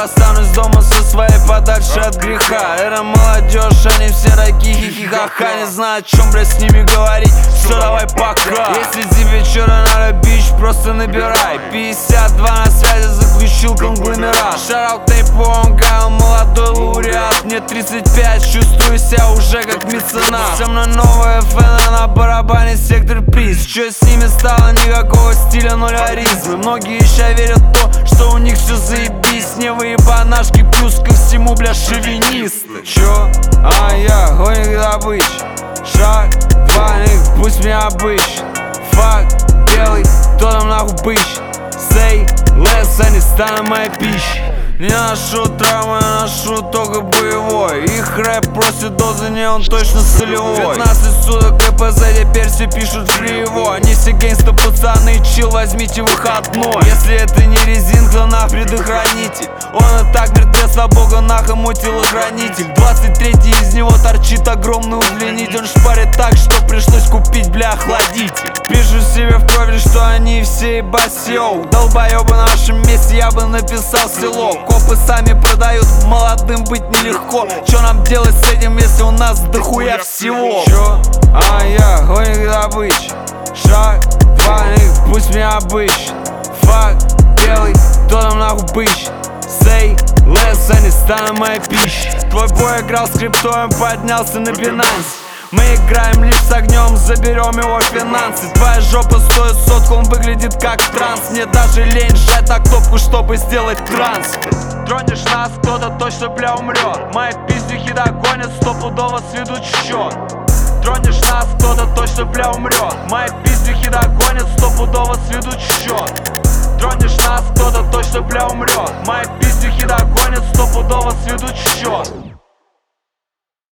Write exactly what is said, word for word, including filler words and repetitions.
останусь дома со своей подальше от греха. Это молодежь, они все такие хихихаха. Не знаю, о чем, блядь, с ними говорить. Все, давай пока. Если тебе что-то надо, бич, просто набирай. пятьдесят два на связи, заключил конгломерат. Шараут Тейпонга, молодой лауреат. Мне тридцать пять, чувствую себя уже как меценат. Со мной новая эф эн а на барабане, сектор приз. Чё с ними стало, никакого стиля, ноль харизмы. Многие еще верят в то, что у них все заебись. Не выебанашки, плюс ко всему, бля, шовинисты. Чё? А я гоник добычи. Шаг, два, пусть меня обыщет. Факт, белый, кто там нахуй быщет? Say less, они станут моей пищей. Не ношу травмы, я ношу только боевой. Их рэп просит дозы, не он точно солевой. Пятнадцать суток ка пэ зэ, теперь все пишут фриево. Они все гейнста пацаны, чил, возьмите выходной. Если это не резинка, то на предохранитель. Он и так мертвец, а бога нахуй мой телохранитель. Двадцать третий из него торчит огромный удлинитель. Он шпарит так, что пришлось купить, бля, охладитель. Пишу себе в профиль, что они все ебать йоу. Долбоёбы на вашем месте, я бы написал село. Копы сами продают, молодым быть нелегко. Чё нам делать с этим, если у нас дохуя всего? Чё? А я гоник добычи. Шаг, два, пусть меня обыщет. Факт, белый, кто там нахуй быщет? Say less, они станут моей пищей. Твой бой играл с криптой, поднялся на Binance. Мы играем лишь с огнем, заберем его финансы. Твоя жопа стоит сотку, он выглядит как транс. Мне даже лень сжать на кнопку, чтобы сделать трансфер. Тронешь нас, кто-то точно, бля, умрет. Мои пиздюхи догонят, стопудово сведут счет. Тронешь нас, кто-то точно, бля, умрет. Мои пиздюхи догонят, стопудово сведут счет. Тронешь нас, кто-то точно, бля, умрет. Мои пиздюхи догонят, стопудово сведут счет.